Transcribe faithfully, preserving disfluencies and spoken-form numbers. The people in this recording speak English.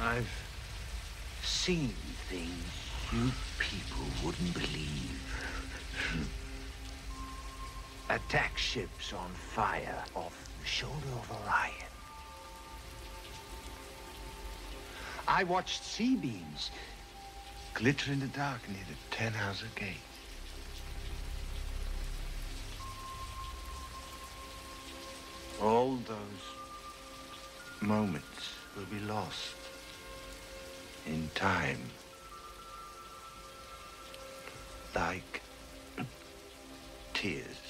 I've seen things you people wouldn't believe. Attack ships on fire off the shoulder of Orion. I watched C-beams glitter in the dark near the Tannhauser Gate. All those moments will be lost in time. Like tears.